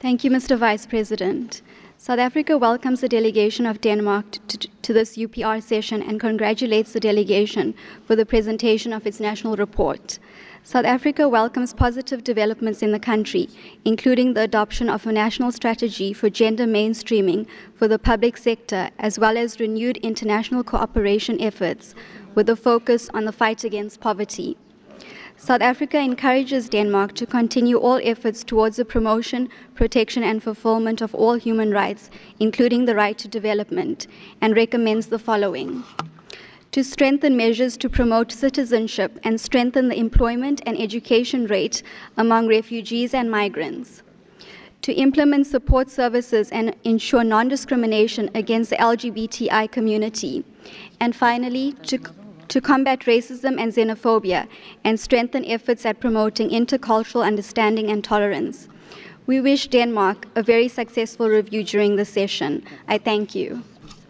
Thank you, Mr. Vice President. South Africa welcomes the delegation of Denmark to this UPR session and congratulates the delegation for the presentation of its national report. South Africa welcomes positive developments in the country, including the adoption of a national strategy for gender mainstreaming for the public sector, as well as renewed international cooperation efforts with a focus on the fight against poverty. South Africa encourages Denmark to continue all efforts towards the promotion, protection, and fulfillment of all human rights, including the right to development, and recommends the following: to strengthen measures to promote citizenship and strengthen the employment and education rate among refugees and migrants, to implement support services and ensure non-discrimination against the LGBTI community, and finally, to combat racism and xenophobia and strengthen efforts at promoting intercultural understanding and tolerance. We wish Denmark a very successful review during the session. I thank you.